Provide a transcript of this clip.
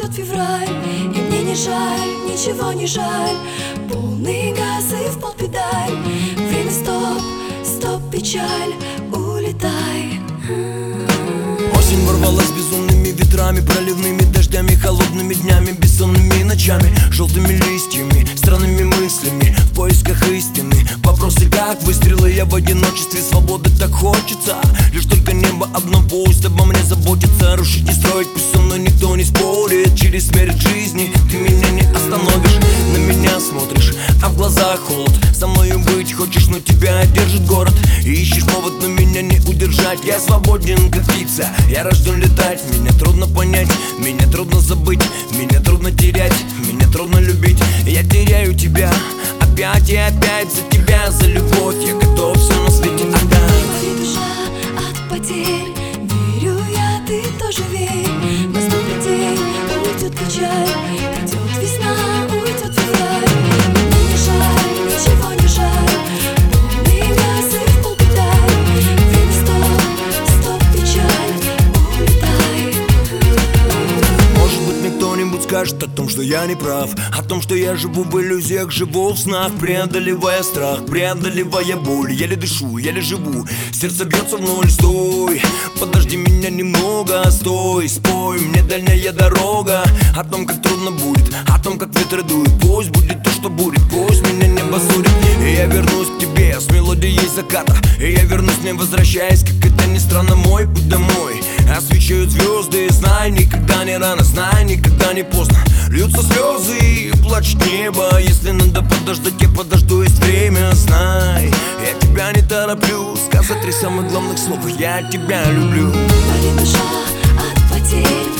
уйдет февраль, и мне не жаль, ничего не жаль. Полные газы в полпедаль. Время стоп, стоп, печаль, улетай. Осень ворвалась безумными ветрами, проливными дождями, холодными днями, бессонными ночами, желтыми листьями, странными мыслями, в поисках истины. Вопросы как выстрелы, я в одиночестве, свободы так хочется. Лишь только небо одно пусть обо мне заботится. Рушить и строить пусть со мной никто не спорит. Через смерть жизни ты меня не остановишь. На меня смотришь, а в глазах холод. Со мною быть хочешь, но тебя держит город. И ищешь повод, но меня не удержать. Я свободен, как птица, я рожден летать. Меня трудно понять, меня трудно забыть, меня трудно терять, меня трудно любить. Я теряю тебя опять и опять. За тебя, за любовь я готов все на свете отдать. Болит душа от потерь, верю я, ты тоже верь. Наступит день, уйдет печаль, придет весна, уйдет февраль. Мне не жаль, ничего не жаль. Полные газы в полпедаль. Время стоп, стоп, печаль, улетай. Может быть, мне кто-нибудь скажет о том, что я не прав, о том, что я живу в иллюзиях, живу в снах, преодолевая страх, преодолевая боль. Еле дышу, еле живу, сердце бьется в ноль. Стой, подожди меня немного, стой, спой мне дальняя дорога. О том, как трудно будет, о том, как ветры дуют. Пусть будет то, что будет, пусть меня небо судит. И я вернусь к тебе с мелодией заката. И я вернусь, не возвращаясь, как это ни странно, мой путь домой. Освещают звезды, знай, никогда не рано, знай, никогда не поздно. Льются слезы и плачет небо. Если надо подождать, я подожду, есть время, знай. Я тебя не тороплю, сказать три самых главных слова: я тебя люблю. Болит душа от потерь.